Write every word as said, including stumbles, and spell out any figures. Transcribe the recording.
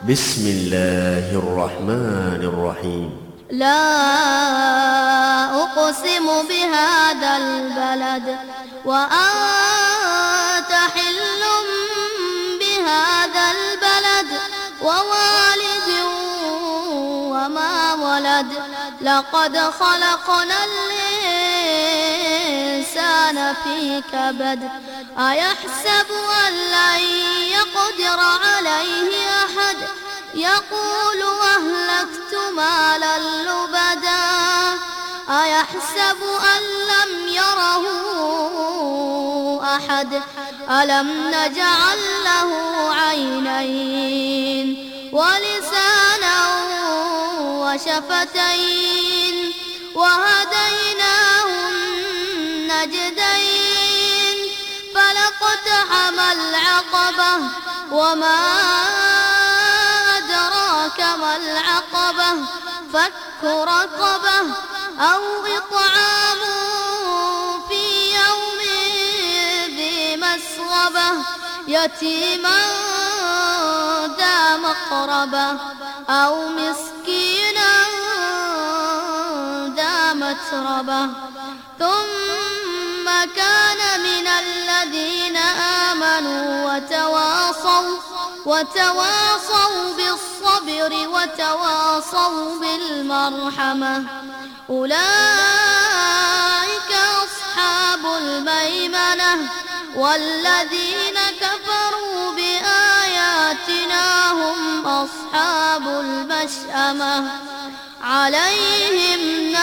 بسم الله الرحمن الرحيم. لا أقسم بهذا البلد وأنت حل بهذا البلد ووالد وما ولد لقد خلقنا الإنسان في كبد أيحسب أن لن يقدر عليه أحد يقول أهلكت مالا لبدا أيحسب أن لم يره أحد ألم نجعل له عينين ولسانا وشفتين وهديناه النجدين فلاقتحم العقبة وما أدراك ما العقبة فك رقبة أو إطعام في يوم ذي مسغبة يتيما ذا مقربة أو مسكينا ذا متربة ثم كان من الذين آمنوا وتواصوا وتواصوا بالصبر وتواصوا بالمرحمة أولئك أصحاب الميمنة والذين كفروا بآياتنا هم أصحاب المشأمة عليهم